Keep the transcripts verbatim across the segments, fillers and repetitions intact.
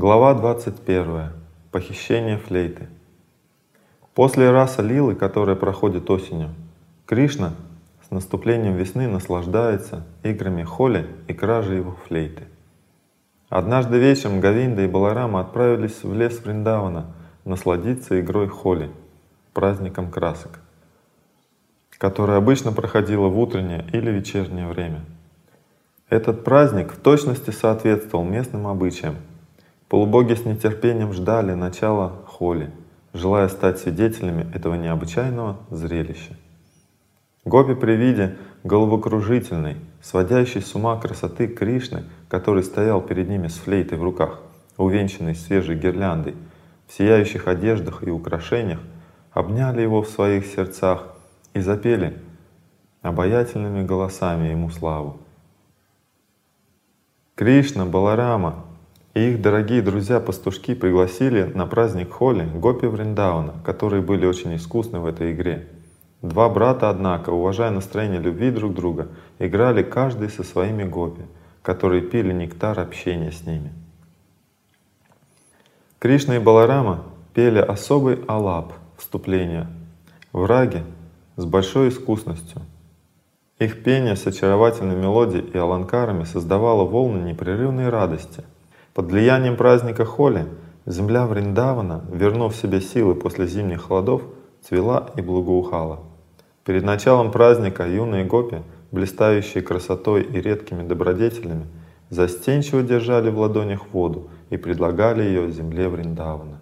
Глава двадцать первая. Похищение флейты. После раса Лилы, которая проходит осенью, Кришна с наступлением весны наслаждается играми Холи и кражей его флейты. Однажды вечером Говинда и Баларама отправились в лес Вриндавана насладиться игрой Холи, праздником красок, которая обычно проходила в утреннее или вечернее время. Этот праздник в точности соответствовал местным обычаям. Полубоги с нетерпением ждали начала Холи, желая стать свидетелями этого необычайного зрелища. Гопи при виде головокружительной, сводящей с ума красоты Кришны, который стоял перед ними с флейтой в руках, увенчанной свежей гирляндой, в сияющих одеждах и украшениях, обняли его в своих сердцах и запели обаятельными голосами ему славу. Кришна, Баларама и их дорогие друзья-пастушки пригласили на праздник Холи гопи Вриндавана, которые были очень искусны в этой игре. Два брата, однако, уважая настроение любви друг друга, играли каждый со своими гопи, которые пили нектар общения с ними. Кришна и Баларама пели особый алап, вступление, в раге с большой искусностью. Их пение с очаровательной мелодией и аланкарами создавало волны непрерывной радости. Под влиянием праздника Холи земля Вриндавана, вернув себе силы после зимних холодов, цвела и благоухала. Перед началом праздника юные гопи, блистающие красотой и редкими добродетелями, застенчиво держали в ладонях воду и предлагали ее земле Вриндавана.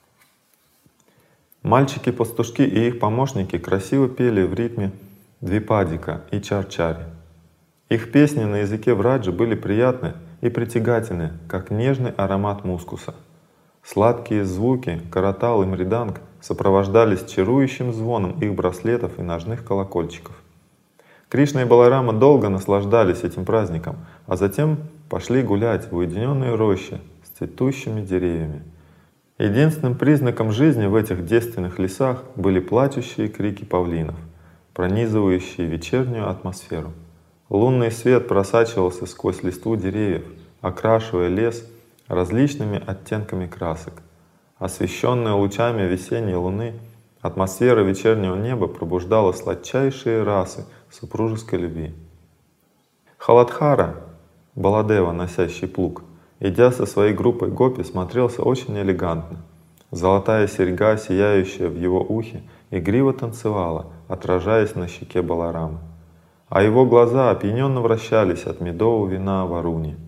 Мальчики-пастушки и их помощники красиво пели в ритме двипадика и чарчари. Их песни на языке враджи были приятны и притягательны, как нежный аромат мускуса. Сладкие звуки каратал и мриданг сопровождались чарующим звоном их браслетов и ножных колокольчиков. Кришна и Баларама долго наслаждались этим праздником, а затем пошли гулять в уединенные рощи с цветущими деревьями. Единственным признаком жизни в этих девственных лесах были плачущие крики павлинов, пронизывающие вечернюю атмосферу. Лунный свет просачивался сквозь листву деревьев, окрашивая лес различными оттенками красок. Освещенная лучами весенней луны, атмосфера вечернего неба пробуждала сладчайшие расы супружеской любви. Халадхара, Баладева, носящий плуг, идя со своей группой гопи, смотрелся очень элегантно. Золотая серьга, сияющая в его ухе, игриво танцевала, отражаясь на щеке Баларамы, а его глаза опьяненно вращались от медового вина Варуни.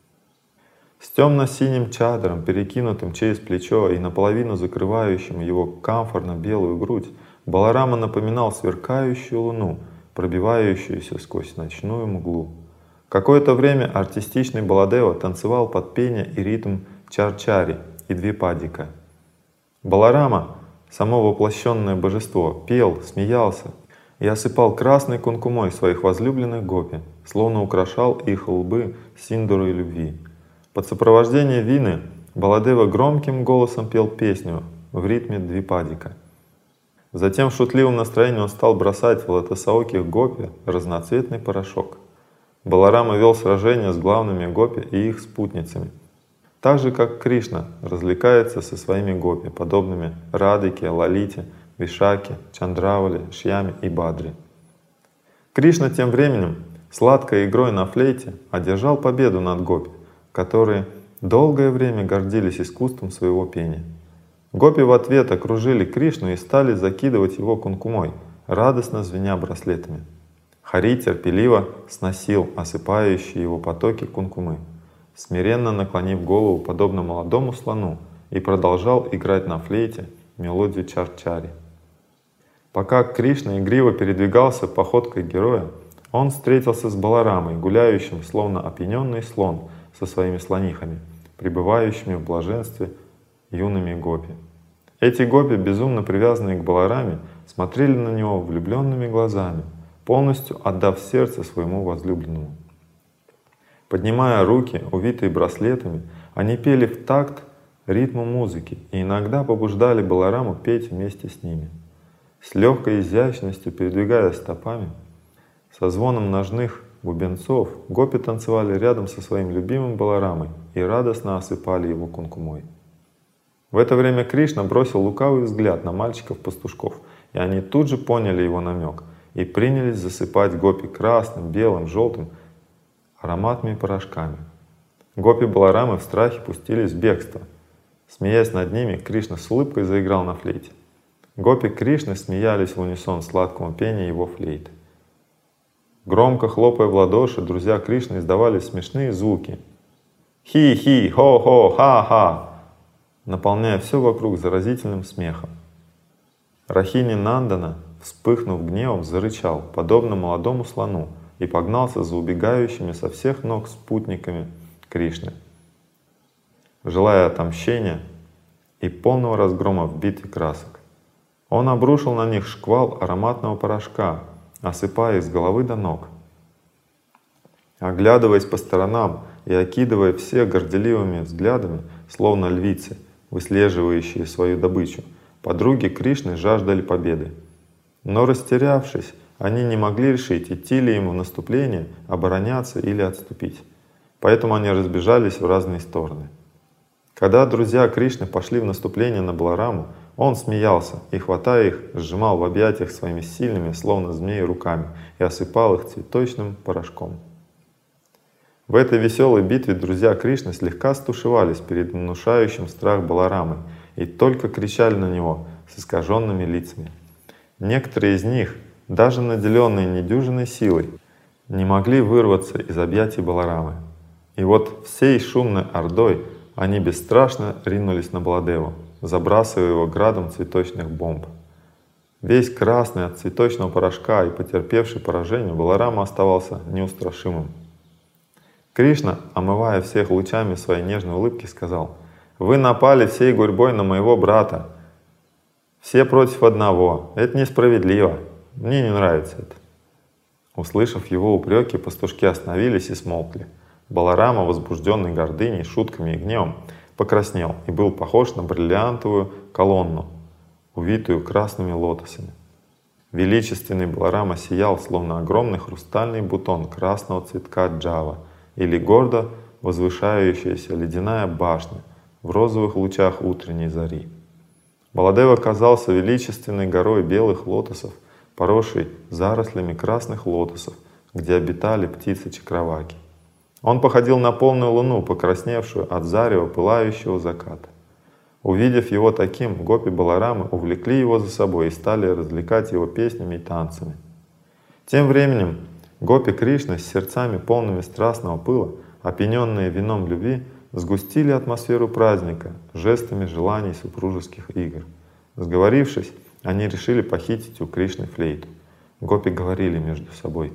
С темно-синим чадром, перекинутым через плечо и наполовину закрывающим его камфорно-белую грудь, Баларама напоминал сверкающую луну, пробивающуюся сквозь ночную мглу. Какое-то время артистичный Баладева танцевал под пение и ритм чарчари и двипадика. Баларама, само воплощенное божество, пел, смеялся и осыпал красной кункумой своих возлюбленных гопи, словно украшал их лбы синдурой любви. Под сопровождение вины Баладева громким голосом пел песню в ритме двипадика. Затем в шутливом настроении он стал бросать в лотосаоких гопи разноцветный порошок. Баларама вел сражения с главными гопи и их спутницами, так же как Кришна развлекается со своими гопи, подобными Радике, Лалите, Вишаке, Чандравале, Шьяме и Бадри. Кришна тем временем сладкой игрой на флейте одержал победу над гопи, которые долгое время гордились искусством своего пения. Гопи в ответ окружили Кришну и стали закидывать его кункумой, радостно звеня браслетами. Хари терпеливо сносил осыпающие его потоки кункумы, смиренно наклонив голову подобно молодому слону, и продолжал играть на флейте мелодию чарчари. Пока Кришна игриво передвигался походкой героя, он встретился с Баларамой, гуляющим, словно опьяненный слон, со своими слонихами, пребывающими в блаженстве юными гопи. Эти гопи, безумно привязанные к Балараме, смотрели на него влюбленными глазами, полностью отдав сердце своему возлюбленному. Поднимая руки, увитые браслетами, они пели в такт ритму музыки и иногда побуждали Балараму петь вместе с ними. С легкой изящностью передвигая стопами, со звоном ножных бубенцов, гопи танцевали рядом со своим любимым Баларамой и радостно осыпали его кункумой. В это время Кришна бросил лукавый взгляд на мальчиков-пастушков, и они тут же поняли его намек и принялись засыпать гопи красным, белым, желтым ароматными порошками. Гопи Баларамы в страхе пустились в бегство. Смеясь над ними, Кришна с улыбкой заиграл на флейте. Гопи Кришны смеялись в унисон сладкому пению его флейты. Громко хлопая в ладоши, друзья Кришны издавали смешные звуки. Хи-хи, хо-хо, ха-ха, наполняя все вокруг заразительным смехом. Рахини Нандана, вспыхнув гневом, зарычал, подобно молодому слону, и погнался за убегающими со всех ног спутниками Кришны, желая отомщения и полного разгрома в битве красок. Он обрушил на них шквал ароматного порошка, осыпая их с головы до ног. Оглядываясь по сторонам и окидывая всех горделивыми взглядами, словно львицы, выслеживающие свою добычу, подруги Кришны жаждали победы. Но растерявшись, они не могли решить, идти ли им в наступление, обороняться или отступить. Поэтому они разбежались в разные стороны. Когда друзья Кришны пошли в наступление на Балараму, он смеялся и, хватая их, сжимал в объятиях своими сильными, словно змеи, руками и осыпал их цветочным порошком. В этой веселой битве друзья Кришны слегка стушевались перед внушающим страх Баларамой и только кричали на него с искаженными лицами. Некоторые из них, даже наделенные недюжинной силой, не могли вырваться из объятий Баларамы. И вот всей шумной ордой они бесстрашно ринулись на Баладеву, забрасывая его градом цветочных бомб. Весь красный от цветочного порошка и потерпевший поражение, Баларама оставался неустрашимым. Кришна, омывая всех лучами своей нежной улыбки, сказал: «Вы напали всей гурьбой на моего брата. Все против одного. Это несправедливо. Мне не нравится это». Услышав его упреки, пастушки остановились и смолкли. Баларама, возбужденный гордыней, шутками и гневом, покраснел и был похож на бриллиантовую колонну, увитую красными лотосами. Величественный Баларама сиял, словно огромный хрустальный бутон красного цветка джава или гордо возвышающаяся ледяная башня в розовых лучах утренней зари. Баладева казался величественной горой белых лотосов, поросшей зарослями красных лотосов, где обитали птицы чакраваки. Он походил на полную луну, покрасневшую от зарева пылающего заката. Увидев его таким, гопи Баларамы увлекли его за собой и стали развлекать его песнями и танцами. Тем временем гопи Кришны с сердцами полными страстного пыла, опьяненные вином любви, сгустили атмосферу праздника жестами желаний супружеских игр. Сговорившись, они решили похитить у Кришны флейту. Гопи говорили между собой: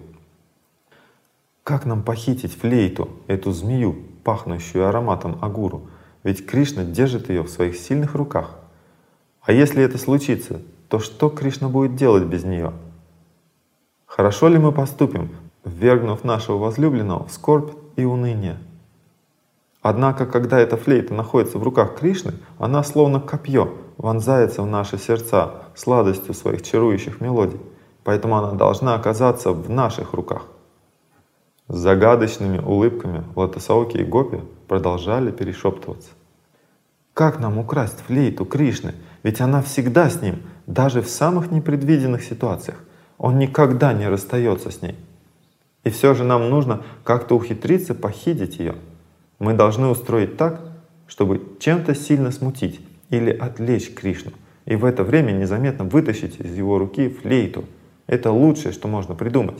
«Как нам похитить флейту, эту змею, пахнущую ароматом агуру? Ведь Кришна держит ее в своих сильных руках. А если это случится, то что Кришна будет делать без нее? Хорошо ли мы поступим, ввергнув нашего возлюбленного в скорбь и уныние? Однако, когда эта флейта находится в руках Кришны, она словно копье вонзается в наши сердца сладостью своих чарующих мелодий, поэтому она должна оказаться в наших руках». С загадочными улыбками Лотосауки и гопи продолжали перешептываться. «Как нам украсть флейту Кришны? Ведь она всегда с ним, даже в самых непредвиденных ситуациях. Он никогда не расстается с ней. И все же нам нужно как-то ухитриться похитить ее. Мы должны устроить так, чтобы чем-то сильно смутить или отвлечь Кришну, и в это время незаметно вытащить из его руки флейту. Это лучшее, что можно придумать».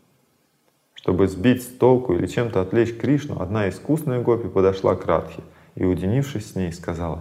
Чтобы сбить с толку или чем-то отвлечь Кришну, одна искусная гопи подошла к Радхе и, уединившись с ней, сказала: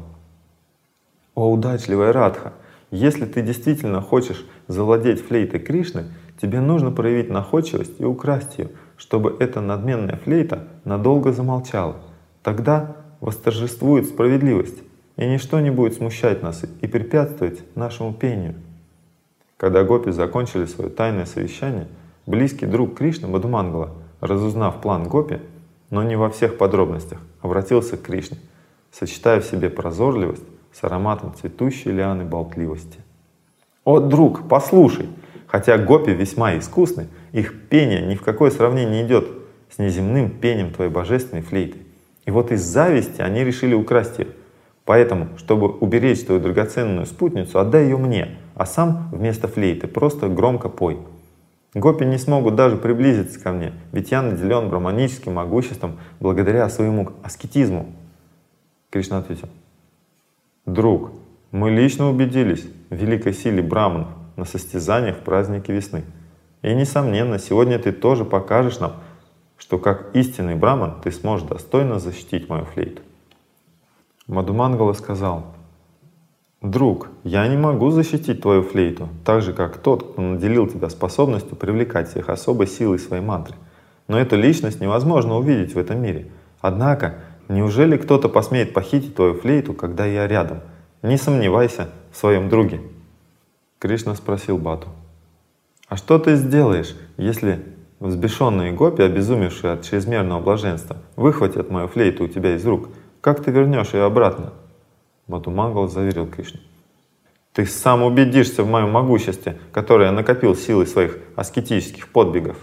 «О удачливая Радха, если ты действительно хочешь завладеть флейтой Кришны, тебе нужно проявить находчивость и украсть ее, чтобы эта надменная флейта надолго замолчала. Тогда восторжествует справедливость, и ничто не будет смущать нас и препятствовать нашему пению». Когда гопи закончили свое тайное совещание, близкий друг Кришны Мадхумангала, разузнав план гопи, но не во всех подробностях, обратился к Кришне, сочетая в себе прозорливость с ароматом цветущей лианы болтливости. «О, друг, послушай! Хотя гопи весьма искусны, их пение ни в какое сравнение не идет с неземным пением твоей божественной флейты. И вот из зависти они решили украсть ее. Поэтому, чтобы уберечь твою драгоценную спутницу, отдай ее мне, а сам вместо флейты просто громко пой. Гопи не смогут даже приблизиться ко мне, ведь я наделен брахманическим могуществом благодаря своему аскетизму. Кришна ответил: друг, мы лично убедились в великой силе браманов на состязаниях в празднике весны. И, несомненно, сегодня ты тоже покажешь нам, что как истинный браман ты сможешь достойно защитить мою флейту. Мадхумангала сказал: друг, я не могу защитить твою флейту, так же как тот, кто наделил тебя способностью привлекать всех особой силой своей мантры. Но эту личность невозможно увидеть в этом мире. Однако, неужели кто-то посмеет похитить твою флейту, когда я рядом? Не сомневайся в своем друге. Кришна спросил Бату: а что ты сделаешь, если взбешенные гопи, обезумевшие от чрезмерного блаженства, выхватят мою флейту у тебя из рук? Как ты вернешь ее обратно? Мадхумангала заверил Кришну: ты сам убедишься в моем могуществе, которое я накопил силой своих аскетических подвигов.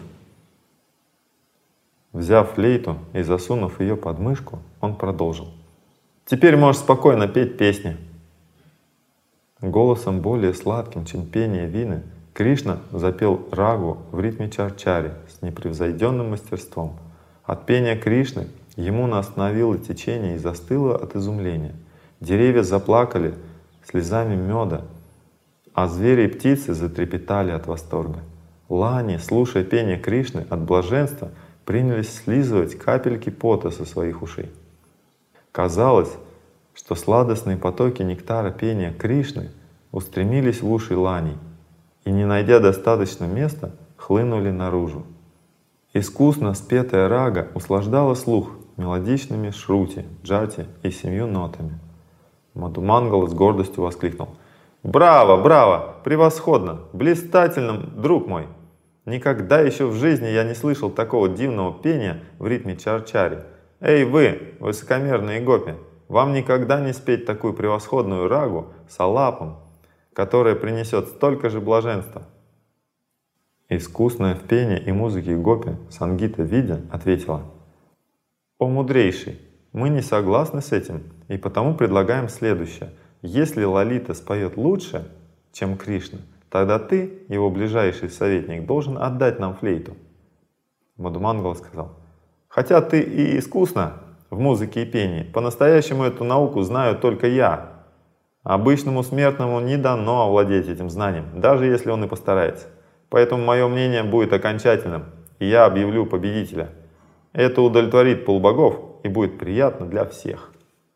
Взяв флейту и засунув ее под мышку, он продолжил: теперь можешь спокойно петь песни. Голосом более сладким, чем пение вины, Кришна запел рагу в ритме чарчари с непревзойденным мастерством. От пения Кришны Ямуна остановила течение и застыла от изумления. Деревья заплакали слезами меда, а звери и птицы затрепетали от восторга. Лани, слушая пение Кришны, от блаженства принялись слизывать капельки пота со своих ушей. Казалось, что сладостные потоки нектара пения Кришны устремились в уши ланей и, не найдя достаточно места, хлынули наружу. Искусно спетая рага услаждала слух мелодичными шрути, джати и семью нотами. Мадхумангала с гордостью воскликнул: «Браво, браво! Превосходно! Блистательно, друг мой! Никогда еще в жизни я не слышал такого дивного пения в ритме чарчари. Эй вы, высокомерные гопи, вам никогда не спеть такую превосходную рагу с алапом, которая принесет столько же блаженства». Искусная в пении и музыке гопи Сангита Видя ответила: «О мудрейший, мы не согласны с этим и потому предлагаем следующее. Если Лалита споет лучше, чем Кришна, тогда ты, его ближайший советник, должен отдать нам флейту». Мадхумангала сказал: «Хотя ты и искусна в музыке и пении, по-настоящему эту науку знаю только я. Обычному смертному не дано овладеть этим знанием, даже если он и постарается. Поэтому мое мнение будет окончательным, и я объявлю победителя. Это удовлетворит полубогов и будет приятно для всех».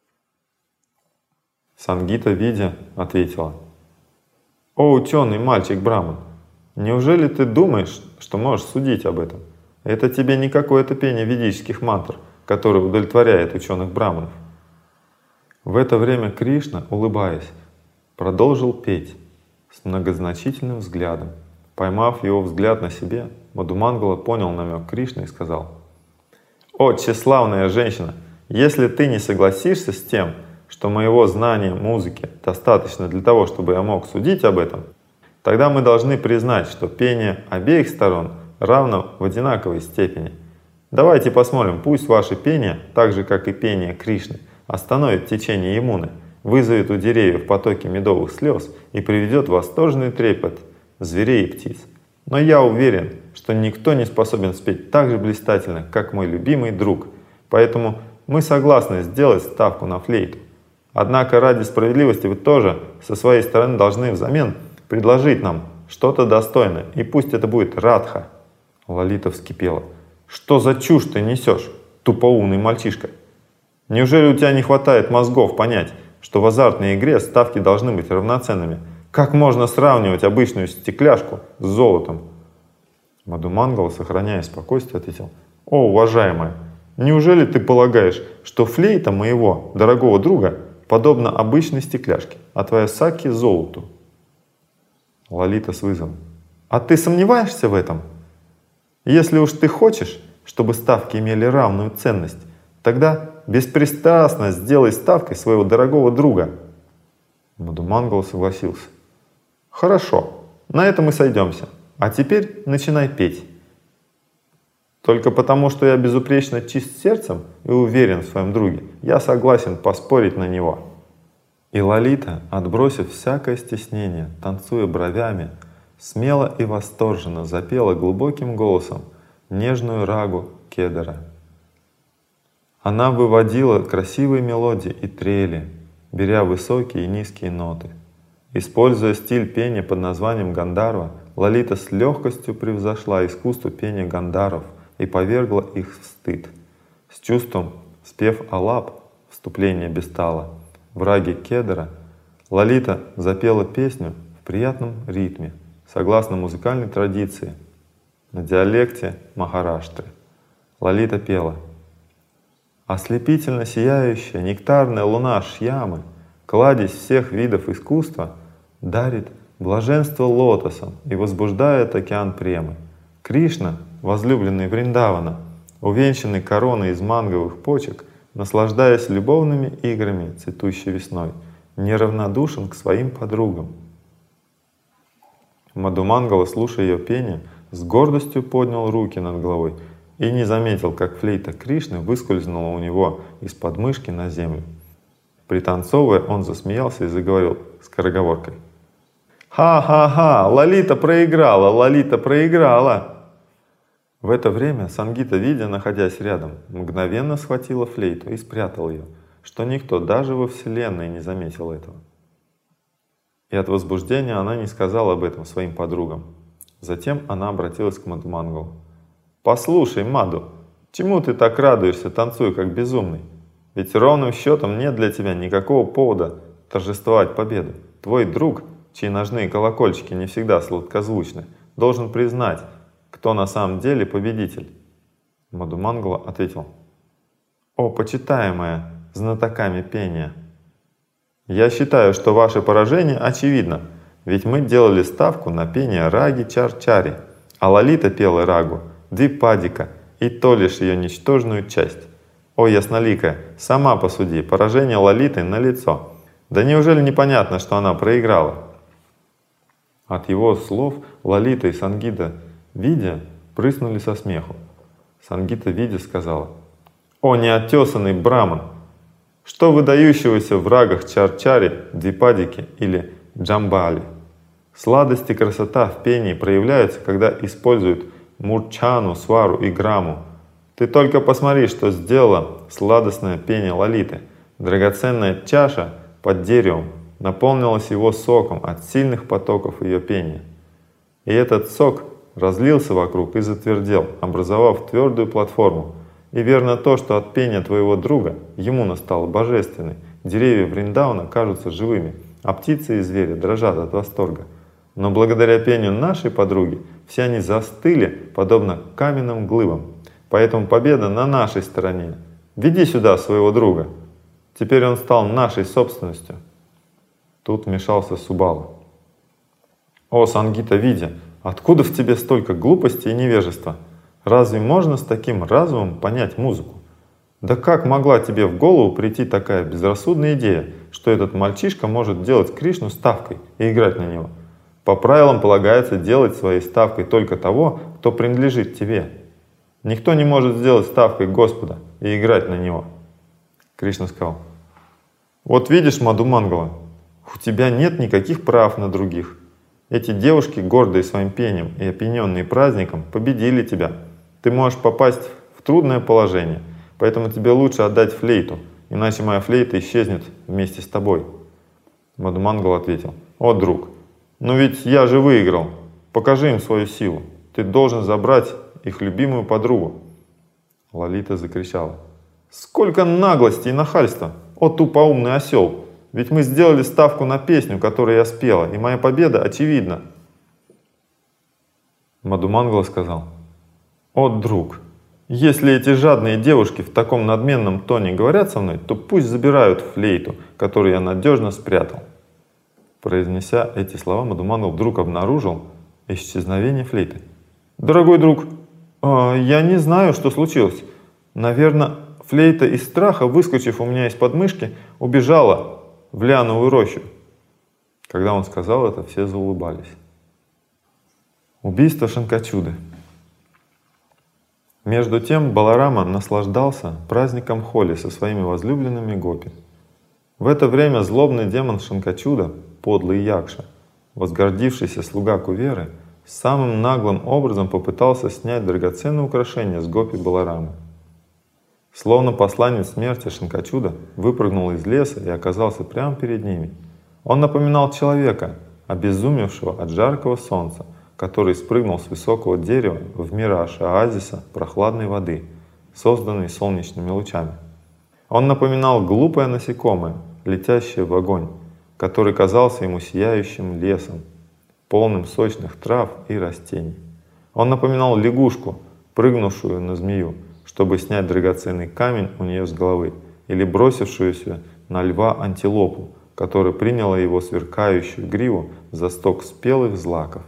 Сангита Видя ответила: «О ученый мальчик Браман, неужели ты думаешь, что можешь судить об этом? Это тебе не какое-то пение ведических мантр, которое удовлетворяет ученых браманов». В это время Кришна, улыбаясь, продолжил петь с многозначительным взглядом. Поймав его взгляд на себе, Мадхумангала понял намек Кришны и сказал: «О, тщеславная женщина, если ты не согласишься с тем, что моего знания музыки достаточно для того, чтобы я мог судить об этом, тогда мы должны признать, что пение обеих сторон равно в одинаковой степени. Давайте посмотрим, пусть ваше пение, так же как и пение Кришны, остановит течение Ямуны, вызовет у деревьев потоки медовых слез и приведет в восторженный трепет зверей и птиц. Но я уверен, что никто не способен спеть так же блистательно, как мой любимый друг, поэтому мы согласны сделать ставку на флейту. Однако ради справедливости вы тоже со своей стороны должны взамен предложить нам что-то достойное, и пусть это будет радха». Лалита вскипела: «Что за чушь ты несешь, тупоумный мальчишка? Неужели у тебя не хватает мозгов понять, что в азартной игре ставки должны быть равноценными? Как можно сравнивать обычную стекляшку с золотом?» Мадхумангала, сохраняя спокойствие, ответил: «О, уважаемая, неужели ты полагаешь, что флейта моего дорогого друга подобна обычной стекляшке, а твоя саки — золоту?» Лалита с вызовом: «А ты сомневаешься в этом? Если уж ты хочешь, чтобы ставки имели равную ценность, тогда беспристрастно сделай ставкой своего дорогого друга». Мадхумангала согласился: «Хорошо, на этом мы сойдемся. А теперь начинай петь. Только потому, что я безупречно чист сердцем и уверен в своем друге, я согласен поспорить на него». И Лолита, отбросив всякое стеснение, танцуя бровями, смело и восторженно запела глубоким голосом нежную рагу Кедара. Она выводила красивые мелодии и трели, беря высокие и низкие ноты. Используя стиль пения под названием Гандарва, Лолита с легкостью превзошла искусство пения гандаров и повергла их в стыд. С чувством спев Алап, вступление Бестала, в раге Кедара, Лолита запела песню в приятном ритме, согласно музыкальной традиции, на диалекте Махараштры. Лолита пела: «Ослепительно сияющая нектарная луна Шьямы, кладезь всех видов искусства, дарит блаженство лотосом и возбуждает океан премы. Кришна, возлюбленный Вриндавана, увенчанный короной из манговых почек, наслаждаясь любовными играми цветущей весной, неравнодушен к своим подругам». Мадхумангала, слушая ее пение, с гордостью поднял руки над головой и не заметил, как флейта Кришны выскользнула у него из-под мышки на землю. Пританцовывая, он засмеялся и заговорил скороговоркой: «Ха-ха-ха! Лолита проиграла! Лолита проиграла!» В это время Сангита Видя, находясь рядом, мгновенно схватила флейту и спрятала ее, что никто даже во Вселенной не заметил этого. И от возбуждения она не сказала об этом своим подругам. Затем она обратилась к Мадхумангалу: «Послушай, Маду, чему ты так радуешься, танцуя как безумный? Ведь ровным счетом нет для тебя никакого повода торжествовать победу. Твой друг, чьи ножные колокольчики не всегда сладкозвучны, должен признать, кто на самом деле победитель». Мадхумангала ответил: «О, почитаемая знатоками пения, я считаю, что ваше поражение очевидно, ведь мы делали ставку на пение раги Чар-Чари, а Лолита пела рагу Двипадика, и то лишь ее ничтожную часть. О, ясноликая, сама посуди, поражение Лолиты налицо. Да неужели непонятно, что она проиграла?» От его слов Лолита и Сангита Видя прыснули со смеху. Сангита Видя сказала: «О, неотесанный браман! Что выдающегося в рагах Чар-Чари, Двипадики или Джамбали? Сладость и красота в пении проявляются, когда используют мурчану, свару и грамму. Ты только посмотри, что сделала сладостное пение Лолиты. Драгоценная чаша под деревом наполнилась его соком от сильных потоков ее пения. И этот сок разлился вокруг и затвердел, образовав твердую платформу. И верно то, что от пения твоего друга ему настало божественной. Деревья Вриндавана кажутся живыми, а птицы и звери дрожат от восторга. Но благодаря пению нашей подруги все они застыли, подобно каменным глыбам. Поэтому победа на нашей стороне. Веди сюда своего друга. Теперь он стал нашей собственностью». Тут вмешался Субала: «О, Сангита Видя, откуда в тебе столько глупости и невежества? Разве можно с таким разумом понять музыку? Да как могла тебе в голову прийти такая безрассудная идея, что этот мальчишка может делать Кришну ставкой и играть на него? По правилам полагается делать своей ставкой только того, кто принадлежит тебе. Никто не может сделать ставкой Господа и играть на него». Кришна сказал: «Вот видишь, Мадхумангала, у тебя нет никаких прав на других. Эти девушки, гордые своим пением и опьяненные праздником, победили тебя. Ты можешь попасть в трудное положение, поэтому тебе лучше отдать флейту, иначе моя флейта исчезнет вместе с тобой». Мадхумангала ответил: «О, друг, но ведь я же выиграл. Покажи им свою силу. Ты должен забрать их любимую подругу». Лолита закричала: «Сколько наглости и нахальства! О, тупоумный осел! Ведь мы сделали ставку на песню, которую я спела, и моя победа очевидна». Мадхумангала сказал: «О, друг, если эти жадные девушки в таком надменном тоне говорят со мной, то пусть забирают флейту, которую я надежно спрятал». Произнеся эти слова, Мадхумангала вдруг обнаружил исчезновение флейты. «Дорогой друг, я не знаю, что случилось. Наверное, флейта из страха, выскочив у меня из подмышки, убежала в лиановую рощу». Когда он сказал это, все заулыбались. Убийство Шанкачуды. Между тем Баларама наслаждался праздником Холи со своими возлюбленными гопи. В это время злобный демон Шанкачуда, подлый Якша, возгордившийся слуга Куверы, самым наглым образом попытался снять драгоценные украшения с гопи Баларамы. Словно посланец смерти, Шанкачуда выпрыгнул из леса и оказался прямо перед ними. Он напоминал человека, обезумевшего от жаркого солнца, который спрыгнул с высокого дерева в мираж оазиса прохладной воды, созданной солнечными лучами. Он напоминал глупое насекомое, летящее в огонь, который казался ему сияющим лесом, полным сочных трав и растений. Он напоминал лягушку, прыгнувшую на змею, чтобы снять драгоценный камень у нее с головы, или бросившуюся на льва антилопу, которая приняла его сверкающую гриву за сток спелых злаков.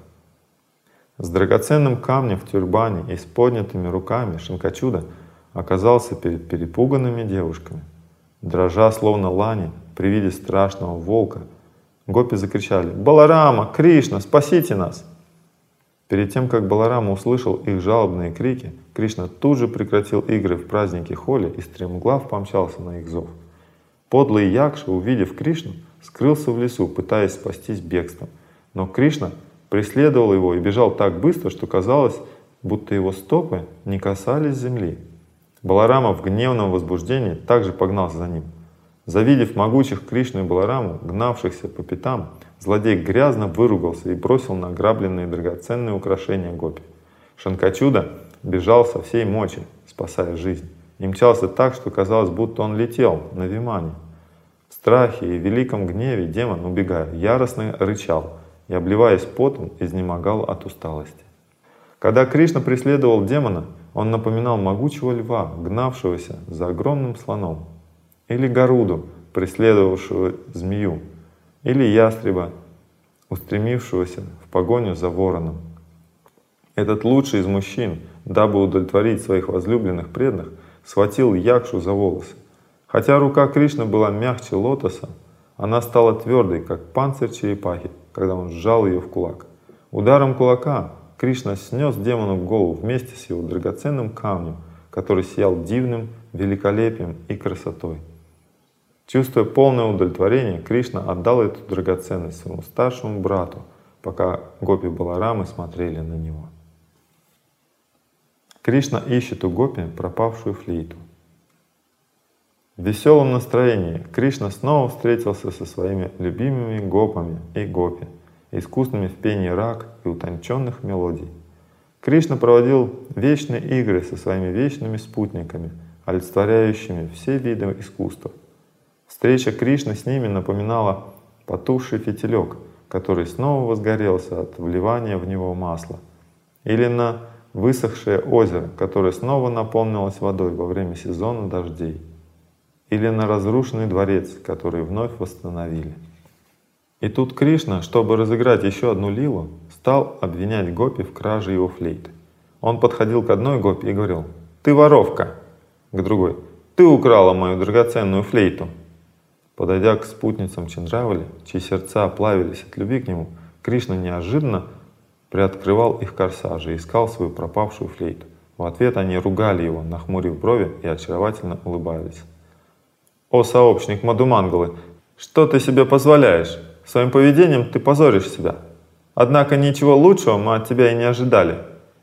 С драгоценным камнем в тюрбане и с поднятыми руками Шанкачуда оказался перед перепуганными девушками. Дрожа словно лани при виде страшного волка, гопи закричали: «Баларама! Кришна! Спасите нас!» Перед тем, как Баларама услышал их жалобные крики, Кришна тут же прекратил игры в празднике Холи и стремглав помчался на их зов. Подлый Якша, увидев Кришну, скрылся в лесу, пытаясь спастись бегством. Но Кришна преследовал его и бежал так быстро, что казалось, будто его стопы не касались земли. Баларама в гневном возбуждении также погнался за ним. Завидев могучих Кришну и Балараму, гнавшихся по пятам, злодей грязно выругался и бросил награбленные драгоценные украшения гопи. Шанкачуда бежал со всей мочи, спасая жизнь, и мчался так, что казалось, будто он летел на вимане. В страхе и великом гневе демон, убегая, яростно рычал и, обливаясь потом, изнемогал от усталости. Когда Кришна преследовал демона, он напоминал могучего льва, гнавшегося за огромным слоном, или Гаруду, преследовавшего змею, или ястреба, устремившегося в погоню за вороном. Этот лучший из мужчин, дабы удовлетворить своих возлюбленных преданных, схватил Якшу за волосы. Хотя рука Кришны была мягче лотоса, она стала твердой, как панцирь черепахи, когда он сжал ее в кулак. Ударом кулака Кришна снес демону голову вместе с его драгоценным камнем, который сиял дивным великолепием и красотой. Чувствуя полное удовлетворение, Кришна отдал эту драгоценность своему старшему брату, пока гопи Баларамы смотрели на него. Кришна ищет у гопи пропавшую флейту. В веселом настроении Кришна снова встретился со своими любимыми гопами и гопи, искусными в пении раг и утонченных мелодий. Кришна проводил вечные игры со своими вечными спутниками, олицетворяющими все виды искусства. Встреча Кришны с ними напоминала потухший фитилек, который снова возгорелся от вливания в него масла, или на высохшее озеро, которое снова наполнилось водой во время сезона дождей, или на разрушенный дворец, который вновь восстановили. И тут Кришна, чтобы разыграть еще одну лилу, стал обвинять гопи в краже его флейты. Он подходил к одной гопи и говорил: «Ты воровка!» К другой: «Ты украла мою драгоценную флейту!» Подойдя к спутницам Чандравали, чьи сердца плавились от любви к нему, Кришна неожиданно приоткрывал их корсажи и искал свою пропавшую флейту. В ответ они ругали его, нахмурив брови, и очаровательно улыбались. «О, сообщник Мадхумангалы, что ты себе позволяешь? Своим поведением ты позоришь себя. Однако ничего лучшего мы от тебя и не ожидали.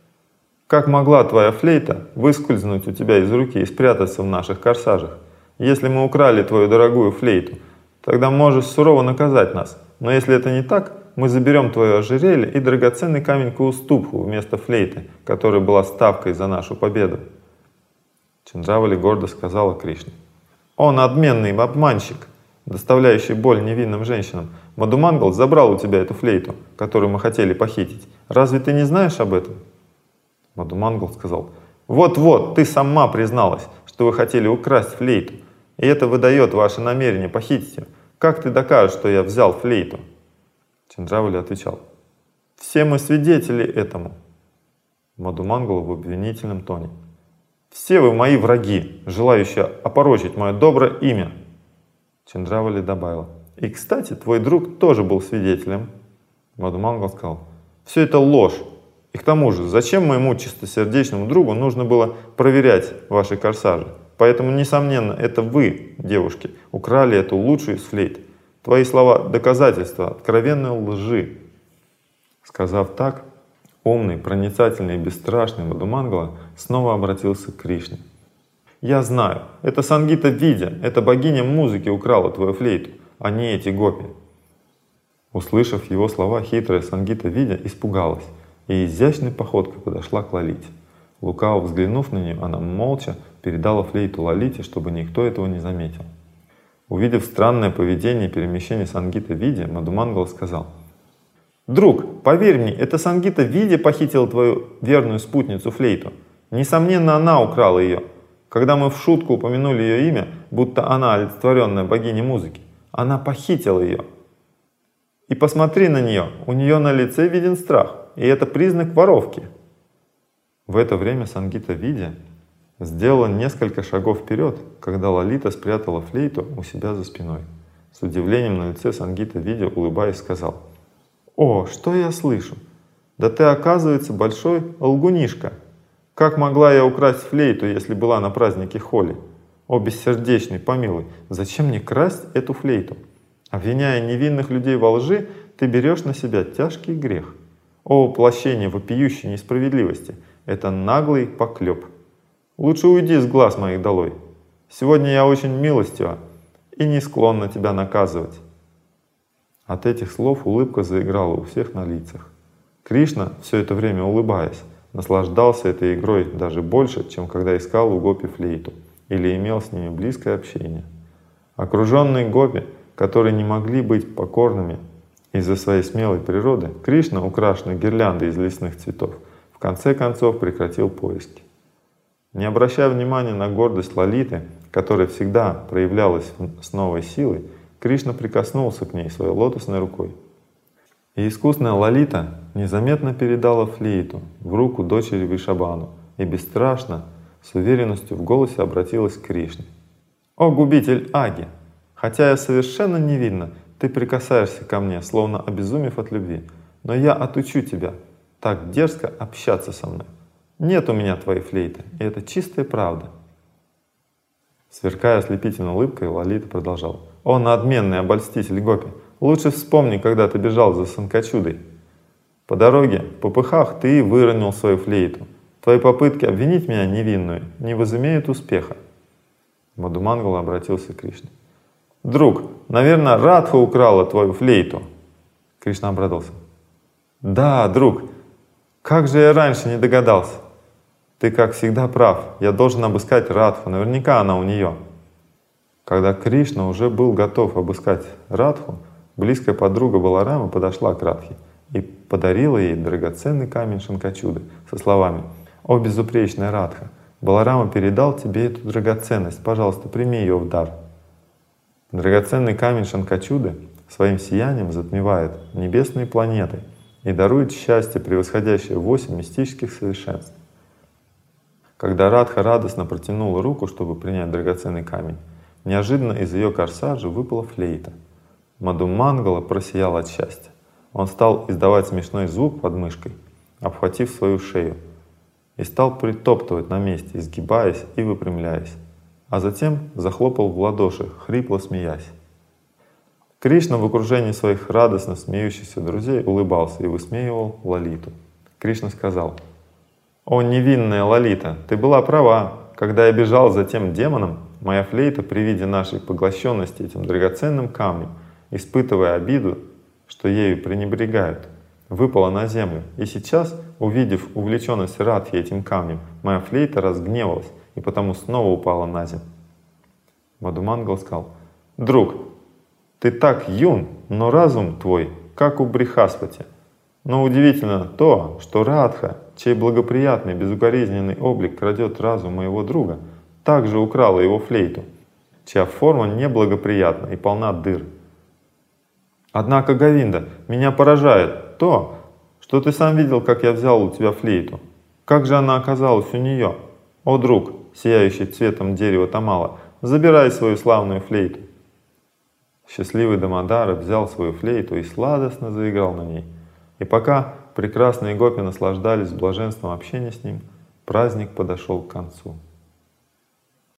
Как могла твоя флейта выскользнуть у тебя из руки и спрятаться в наших корсажах? Если мы украли твою дорогую флейту, тогда можешь сурово наказать нас. Но если это не так, мы заберем твое ожерелье и драгоценный камень Каустубху вместо флейты, которая была ставкой за нашу победу». Чандравали гордо сказала Кришне: «О, надменный обманщик, доставляющий боль невинным женщинам! Мадхумангал забрал у тебя эту флейту, которую мы хотели похитить. Разве ты не знаешь об этом?» Мадхумангал сказал: «Вот-вот, ты сама призналась, что вы хотели украсть флейту, и это выдает ваше намерение похитить ее. Как ты докажешь, что я взял флейту?» Чандравали отвечал: «Все мы свидетели этому». Мадхумангал в обвинительном тоне: «Все вы мои враги, желающие опорочить мое доброе имя». Чандравали добавила: «И, кстати, твой друг тоже был свидетелем». Мадхумангал сказал: «Все это ложь. И к тому же, зачем моему чистосердечному другу нужно было проверять ваши корсажи? Поэтому, несомненно, это вы, девушки, украли эту лучшую из флейт. Твои слова — доказательства откровенной лжи». Сказав так, умный, проницательный и бесстрашный Мадхумангала снова обратился к Кришне. «Я знаю, это Сангита Видя, эта богиня музыки украла твою флейту, а не эти гопи». Услышав его слова, хитрая Сангита Видя испугалась и изящной походкой подошла к Лалите. Лукаво взглянув на нее, она молча передала флейту Лалите, чтобы никто этого не заметил. Увидев странное поведение и перемещение Сангита Види, Мадхумангала сказал: «Друг, поверь мне, это Сангита Види похитила твою верную спутницу флейту. Несомненно, она украла ее. Когда мы в шутку упомянули ее имя, будто она олицетворенная богиня музыки, она похитила ее. И посмотри на нее, у нее на лице виден страх, и это признак воровки». В это время Сангита Видя сделала несколько шагов вперед, когда Лалита спрятала флейту у себя за спиной. С удивлением на лице Сангита Видя, улыбаясь, сказал: «О, что я слышу! Да ты, оказывается, большой лгунишка! Как могла я украсть флейту, если была на празднике Холи? О, бессердечный, помилуй, зачем мне красть эту флейту? Обвиняя невинных людей во лжи, ты берешь на себя тяжкий грех. О, воплощение вопиющей несправедливости! Это наглый поклеп! Лучше уйди с глаз моих долой. Сегодня я очень милостива и не склонна тебя наказывать». От этих слов улыбка заиграла у всех на лицах. Кришна, все это время улыбаясь, наслаждался этой игрой даже больше, чем когда искал у гопи флейту или имел с ними близкое общение. Окруженные гопи, которые не могли быть покорными из-за своей смелой природы, Кришна, украшенный гирляндой из лесных цветов, в конце концов прекратил поиски. Не обращая внимания на гордость Лалиты, которая всегда проявлялась с новой силой, Кришна прикоснулся к ней своей лотосной рукой. И искусная Лалита незаметно передала флейту в руку дочери Вришабхану и бесстрашно, с уверенностью в голосе обратилась к Кришне. «О, губитель Аги! Хотя я совершенно невинна, ты прикасаешься ко мне, словно обезумев от любви, но я отучу тебя так дерзко общаться со мной. Нет у меня твоей флейты, и это чистая правда». Сверкая ослепительной улыбкой, Лалита продолжала: «О, надменный обольститель гопи! Лучше вспомни, когда ты бежал за Санкачудой. По дороге, в попыхах, ты выронил свою флейту. Твои попытки обвинить меня невинную не возымеют успеха». Мадхумангала обратился к Кришне. «Друг, наверное, Радха украла твою флейту». Кришна обрадовался. «Да, друг, как же я раньше не догадался. Ты, как всегда, прав. Я должен обыскать Радху. Наверняка она у нее». Когда Кришна уже был готов обыскать Радху, близкая подруга Баларама подошла к Радхе и подарила ей драгоценный камень Шанкачуды со словами: «О, безупречная Радха, Баларама передал тебе эту драгоценность. Пожалуйста, прими ее в дар». Драгоценный камень Шанкачуды своим сиянием затмевает небесные планеты и дарует счастье, превосходящее восемь мистических совершенств. Когда Радха радостно протянула руку, чтобы принять драгоценный камень, неожиданно из ее корсажа выпала флейта. Мадхумангала просиял от счастья. Он стал издавать смешной звук под мышкой, обхватив свою шею, и стал притоптывать на месте, изгибаясь и выпрямляясь, а затем захлопал в ладоши, хрипло смеясь. Кришна в окружении своих радостно смеющихся друзей улыбался и высмеивал Лалиту. Кришна сказал: «О, невинная Лалита, ты была права. Когда я бежал за тем демоном, моя флейта при виде нашей поглощенности этим драгоценным камнем, испытывая обиду, что ею пренебрегают, выпала на землю. И сейчас, увидев увлеченность Радхи этим камнем, моя флейта разгневалась и потому снова упала на землю». Мадхумангала сказал: «Друг, ты так юн, но разум твой, как у Брихаспати. Но удивительно то, что Радха, чей благоприятный, безукоризненный облик крадет разум моего друга, также украла его флейту, чья форма неблагоприятна и полна дыр. Однако, Говинда, меня поражает то, что ты сам видел, как я взял у тебя флейту. Как же она оказалась у нее? О, друг, сияющий цветом дерева Тамала, забирай свою славную флейту». Счастливый Дамодара взял свою флейту и сладостно заиграл на ней. И пока прекрасные гопи наслаждались блаженством общения с ним, праздник подошел к концу.